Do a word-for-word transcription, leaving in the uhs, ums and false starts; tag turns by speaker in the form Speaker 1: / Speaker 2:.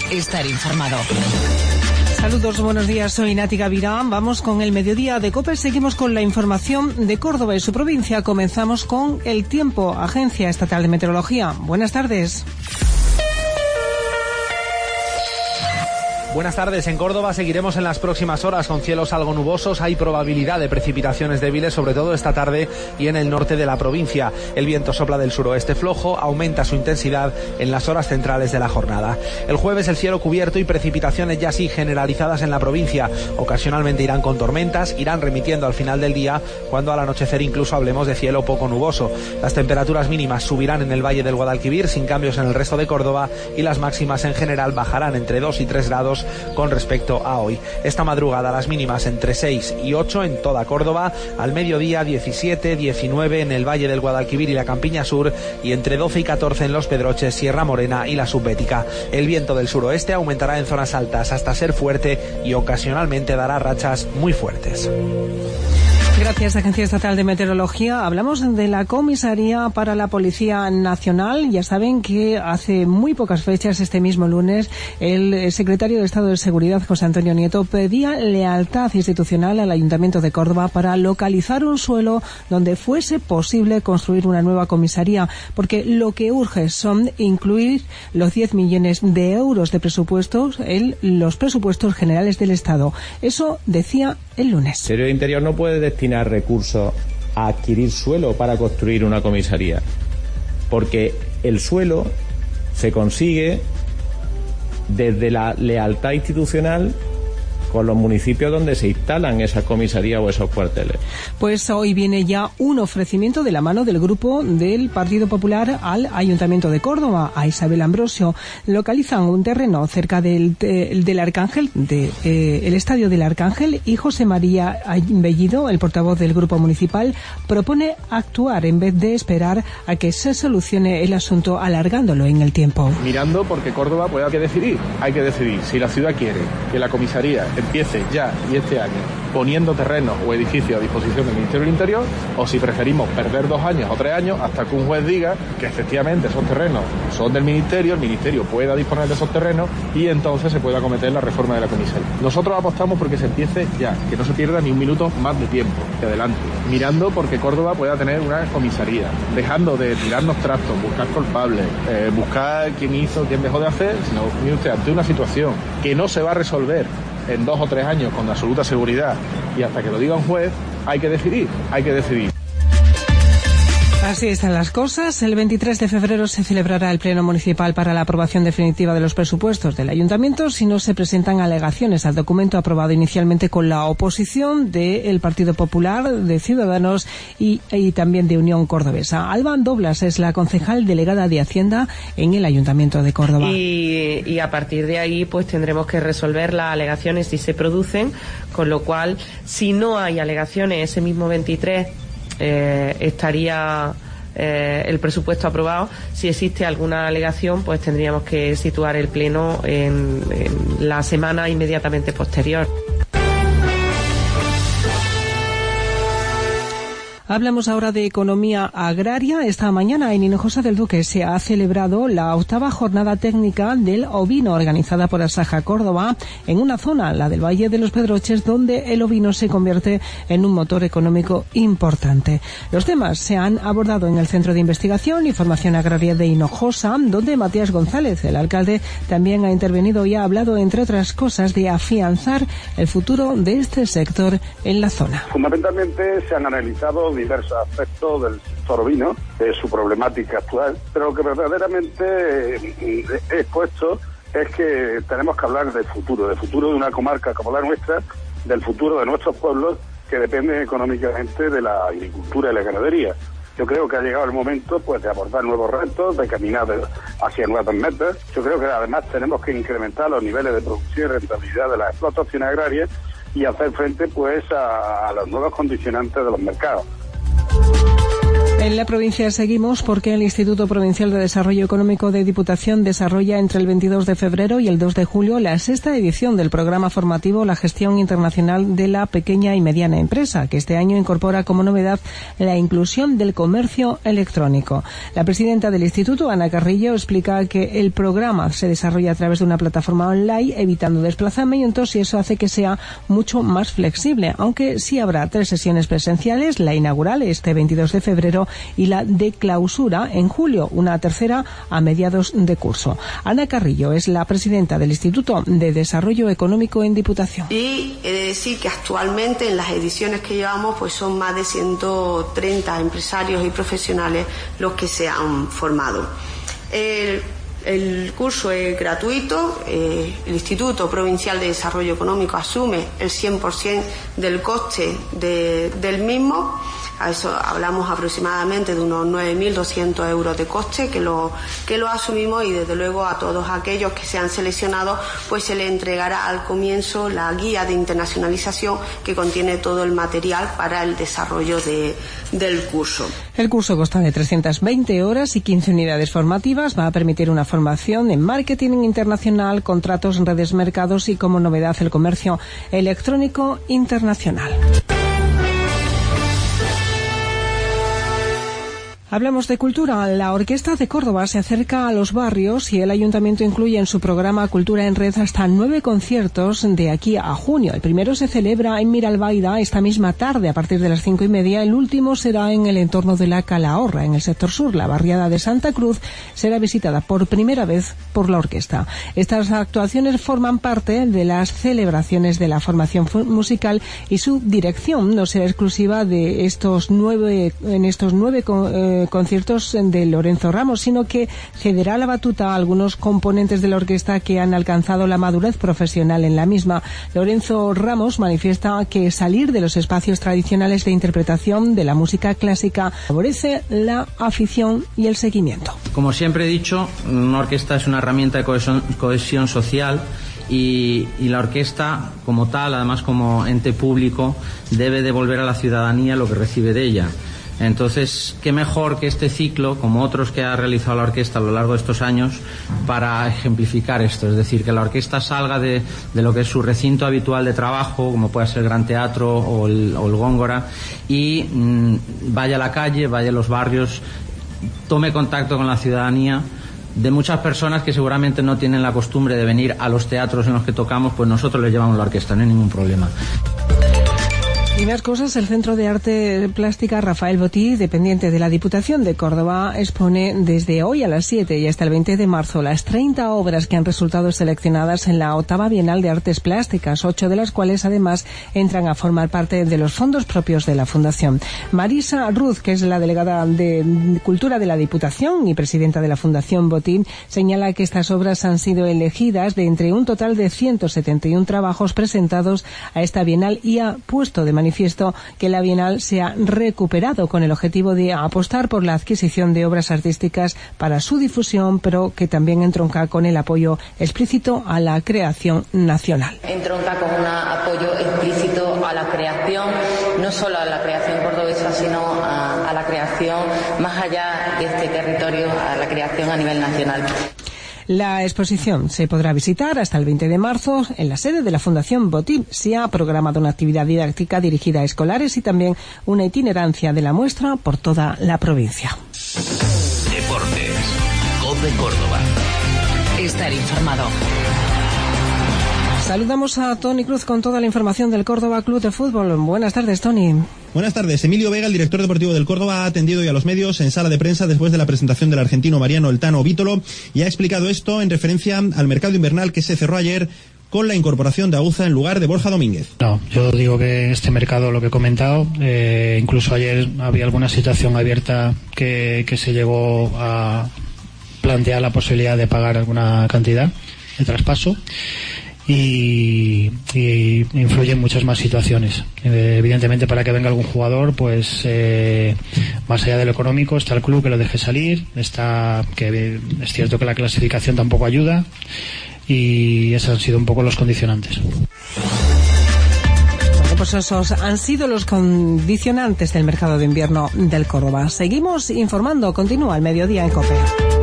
Speaker 1: estar informado.
Speaker 2: Saludos, buenos días, soy Nati Gavirán. Vamos con el mediodía de COPE. Seguimos con la información de Córdoba y su provincia. Comenzamos con el tiempo, Agencia Estatal de Meteorología. Buenas tardes.
Speaker 3: Buenas tardes. En Córdoba seguiremos en las próximas horas con cielos algo nubosos. Hay probabilidad de precipitaciones débiles, sobre todo esta tarde y en el norte de la provincia. El viento sopla del suroeste flojo, aumenta su intensidad en las horas centrales de la jornada. El jueves el cielo cubierto y precipitaciones ya sí generalizadas en la provincia. Ocasionalmente irán con tormentas, irán remitiendo al final del día, cuando al anochecer incluso hablemos de cielo poco nuboso. Las temperaturas mínimas subirán en el Valle del Guadalquivir sin cambios en el resto de Córdoba y las máximas en general bajarán entre dos y tres grados con respecto a hoy. Esta madrugada las mínimas entre seis y ocho en toda Córdoba, al mediodía diecisiete, diecinueve en el Valle del Guadalquivir y la Campiña Sur y entre doce y catorce en Los Pedroches, Sierra Morena y la Subbética. El viento del suroeste aumentará en zonas altas hasta ser fuerte y ocasionalmente dará rachas muy fuertes.
Speaker 2: Gracias, Agencia Estatal de Meteorología. Hablamos de la Comisaría para la Policía Nacional. Ya saben que hace muy pocas fechas, este mismo lunes, el secretario de Estado de Seguridad, José Antonio Nieto, pedía lealtad institucional al Ayuntamiento de Córdoba para localizar un suelo donde fuese posible construir una nueva comisaría, porque lo que urge son incluir los diez millones de euros de presupuestos en los presupuestos generales del Estado. Eso decía el lunes.
Speaker 4: El Ministerio de Interior no puede destinar recursos a adquirir suelo para construir una comisaría, porque el suelo se consigue desde la lealtad institucional con los municipios donde se instalan esas comisarías o esos cuarteles.
Speaker 2: Pues hoy viene ya un ofrecimiento de la mano del grupo del Partido Popular al Ayuntamiento de Córdoba, a Isabel Ambrosio. Localizan un terreno cerca del, del, del Arcángel, de, eh, el Estadio del Arcángel, y José María Bellido, el portavoz del grupo municipal, propone actuar en vez de esperar a que se solucione el asunto alargándolo en el tiempo.
Speaker 5: Mirando porque Córdoba puede hay que decidir, hay que decidir si la ciudad quiere que la comisaría empiece ya y este año poniendo terrenos o edificios a disposición del Ministerio del Interior, o si preferimos perder dos años o tres años hasta que un juez diga que efectivamente esos terrenos son del Ministerio, el Ministerio pueda disponer de esos terrenos y entonces se pueda acometer la reforma de la comisaría. Nosotros apostamos porque se empiece ya, que no se pierda ni un minuto más de tiempo, de adelante, mirando porque Córdoba pueda tener una comisaría, dejando de tirarnos trastos, buscar culpables, eh, buscar quién hizo, quién dejó de hacer, sino, mire usted, ante una situación que no se va a resolver en dos o tres años con absoluta seguridad y hasta que lo diga un juez, hay que decidir, hay que decidir.
Speaker 2: Así están las cosas. El veintitrés de febrero se celebrará el Pleno Municipal para la aprobación definitiva de los presupuestos del Ayuntamiento si no se presentan alegaciones al documento aprobado inicialmente con la oposición del Partido Popular, de Ciudadanos y, y también de Unión Cordobesa. Alba Doblas es la concejal delegada de Hacienda en el Ayuntamiento de Córdoba.
Speaker 6: Y, y a partir de ahí pues tendremos que resolver las alegaciones si se producen, con lo cual si no hay alegaciones ese mismo veintitrés Eh, estaría eh, el presupuesto aprobado. Si existe alguna alegación, pues tendríamos que situar el pleno en, en la semana inmediatamente posterior.
Speaker 2: Hablamos ahora de economía agraria. Esta mañana en Hinojosa del Duque se ha celebrado la octava jornada técnica del ovino organizada por Asaja Córdoba en una zona, la del Valle de los Pedroches, donde el ovino se convierte en un motor económico importante. Los temas se han abordado en el Centro de Investigación y Formación Agraria de Hinojosa, donde Matías González, el alcalde, también ha intervenido y ha hablado, entre otras cosas, de afianzar el futuro de este sector en la zona.
Speaker 7: Fundamentalmente se han analizado diversos aspectos del sector ovino, de su problemática actual, pero lo que verdaderamente he expuesto es que tenemos que hablar del futuro, del futuro de una comarca como la nuestra, del futuro de nuestros pueblos que dependen económicamente de la agricultura y la ganadería. Yo creo que ha llegado el momento pues de abordar nuevos retos, de caminar de, hacia nuevas metas. Yo creo que además tenemos que incrementar los niveles de producción y rentabilidad de las explotaciones agrarias y hacer frente pues a, a los nuevos condicionantes de los mercados.
Speaker 2: En la provincia seguimos porque el Instituto Provincial de Desarrollo Económico de Diputación desarrolla entre el veintidós de febrero y el dos de julio la sexta edición del programa formativo La Gestión Internacional de la Pequeña y Mediana Empresa, que este año incorpora como novedad la inclusión del comercio electrónico. La presidenta del Instituto, Ana Carrillo, explica que el programa se desarrolla a través de una plataforma online, evitando desplazamientos, y eso hace que sea mucho más flexible, aunque sí habrá tres sesiones presenciales, la inaugural este veintidós de febrero y la de clausura en julio, una tercera a mediados de curso. Ana Carrillo es la presidenta del Instituto de Desarrollo Económico en Diputación.
Speaker 1: Y he de decir que actualmente en las ediciones que llevamos pues son más de ciento treinta empresarios y profesionales los que se han formado. El, el curso es gratuito, eh, el Instituto Provincial de Desarrollo Económico asume el cien por ciento del coste de, del mismo. A eso hablamos aproximadamente de unos nueve mil doscientos euros de coste que lo, que lo asumimos, y desde luego a todos aquellos que sean seleccionados pues se les entregará al comienzo la guía de internacionalización que contiene todo el material para el desarrollo de, del curso.
Speaker 2: El curso consta de trescientas veinte horas y quince unidades formativas. Va a permitir una formación en marketing internacional, contratos en redes, mercados y, como novedad, el comercio electrónico internacional. Hablamos de cultura. La Orquesta de Córdoba se acerca a los barrios y el Ayuntamiento incluye en su programa Cultura en Red hasta nueve conciertos de aquí a junio. El primero se celebra en Miralbaida esta misma tarde a partir de las cinco y media. El último será en el entorno de la Calahorra, en el sector sur. La barriada de Santa Cruz será visitada por primera vez por la orquesta. Estas actuaciones forman parte de las celebraciones de la formación musical y su dirección no será exclusiva de estos nueve, en estos nueve eh, conciertos de Lorenzo Ramos, sino que cederá la batuta a algunos componentes de la orquesta que han alcanzado la madurez profesional en la misma. Lorenzo Ramos manifiesta que salir de los espacios tradicionales de interpretación de la música clásica favorece la afición y el seguimiento.
Speaker 8: Como siempre he dicho, una orquesta es una herramienta de cohesión, cohesión social. Y, y la orquesta, como tal, además como ente público, debe devolver a la ciudadanía lo que recibe de ella. Entonces, qué mejor que este ciclo, como otros que ha realizado la orquesta a lo largo de estos años, para ejemplificar esto. Es decir, que la orquesta salga de, de lo que es su recinto habitual de trabajo, como puede ser el Gran Teatro o el, o el Góngora, y mmm, vaya a la calle, vaya a los barrios, tome contacto con la ciudadanía. De muchas personas que seguramente no tienen la costumbre de venir a los teatros en los que tocamos, pues nosotros les llevamos la orquesta, no hay ningún problema.
Speaker 2: Y más cosas, el Centro de Arte Plástica Rafael Botí, dependiente de la Diputación de Córdoba, expone desde hoy a las siete y hasta el veinte de marzo las treinta obras que han resultado seleccionadas en la octava Bienal de Artes Plásticas, ocho de las cuales además entran a formar parte de los fondos propios de la Fundación. Marisa Ruz, que es la delegada de Cultura de la Diputación y presidenta de la Fundación Botín, señala que estas obras han sido elegidas de entre un total de ciento setenta y uno trabajos presentados a esta Bienal y ha puesto de manifiesto que la Bienal se ha recuperado con el objetivo de apostar por la adquisición de obras artísticas para su difusión, pero que también entronca con el apoyo explícito a la creación nacional.
Speaker 9: Entronca con un apoyo explícito a la creación, no solo a la creación cordobesa, sino a, a la creación más allá de este territorio, a la creación a nivel nacional.
Speaker 2: La exposición se podrá visitar hasta el veinte de marzo en la sede de la Fundación Botín. Se ha programado una actividad didáctica dirigida a escolares y también una itinerancia de la muestra por toda la provincia.
Speaker 10: Deportes. COPE Córdoba. Estar informado.
Speaker 2: Saludamos a Tony Cruz con toda la información del Córdoba Club de Fútbol. Buenas tardes, Tony.
Speaker 11: Buenas tardes. Emilio Vega, el director deportivo del Córdoba, ha atendido hoy a los medios en sala de prensa después de la presentación del argentino Mariano El Tano Vítolo y ha explicado esto en referencia al mercado invernal que se cerró ayer con la incorporación de Aguza en lugar de Borja Domínguez.
Speaker 12: No, yo digo que este mercado, lo que he comentado, eh, incluso ayer había alguna situación abierta que, que se llegó a plantear la posibilidad de pagar alguna cantidad de traspaso. Y, y influyen muchas más situaciones. Eh, evidentemente, para que venga algún jugador, pues eh, más allá de lo económico, está el club que lo deje salir, está que es cierto que la clasificación tampoco ayuda y esos han sido un poco los condicionantes.
Speaker 2: pues esos han sido los condicionantes del mercado de invierno del Córdoba. Seguimos informando, continúa el mediodía en COPE.